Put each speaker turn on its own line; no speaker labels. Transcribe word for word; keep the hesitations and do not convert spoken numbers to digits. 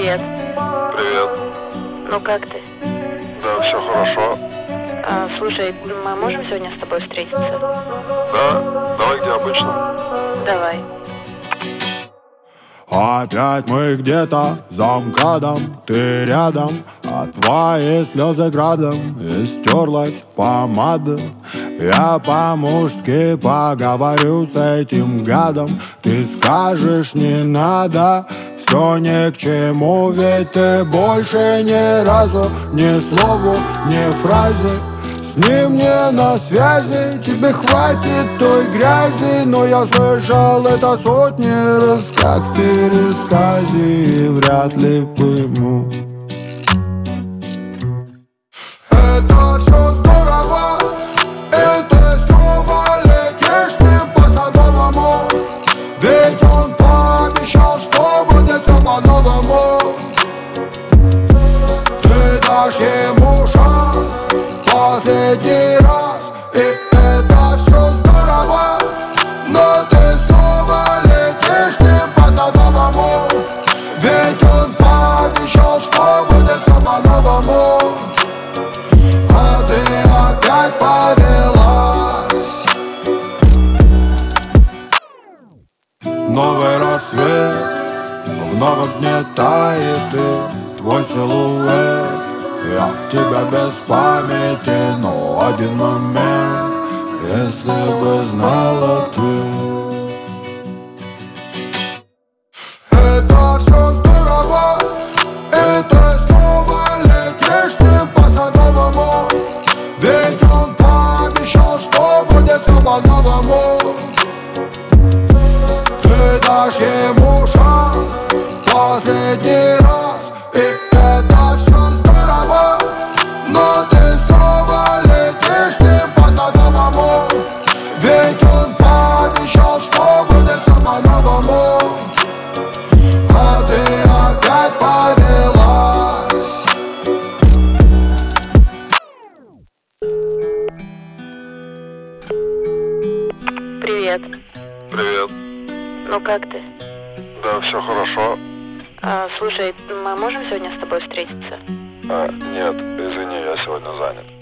Привет.
Привет.
Ну как ты?
Да, все хорошо.
А, слушай, мы можем сегодня с тобой встретиться?
Да, давай где обычно.
Давай.
Опять мы где-то за МКАДом, ты рядом, а твои слезы градом истерлась помада. Я по-мужски поговорю с этим гадом, ты скажешь не надо, все ни к чему, ведь ты больше ни разу ни слову, ни фразе с ним не на связи. Тебе хватит той грязи, но я слышал это сотни раз, как в пересказе, и вряд ли пойму. Это все здорово, и ты снова летишь с ним по Садовому, ведь он пообещал, что будет все по-новому. Ты дашь ему шанс последний раз, и это все здорово, но ты снова летишь с ним по Садовому, ведь он пообещал, что будет все по-новому. А ты опять повелась. Новый рассвет вновь угнетает и твой силуэт. Я в тебя без памяти, но один момент, если бы знала ты. Это все здорово, и ты снова летишь с ним по Садовому, ведь он пообещал, что будет все по-новому. Ты дашь ему шанс последний раз, и это все здорово, но ты снова летишь с ним по Садовому, ведь он пообещал, что будет все по-новому. А ты опять повелась.
Привет.
Привет.
Ну как ты?
Да, все хорошо.
А, слушай, мы можем сегодня с тобой встретиться?
А, нет, извини, я сегодня занят.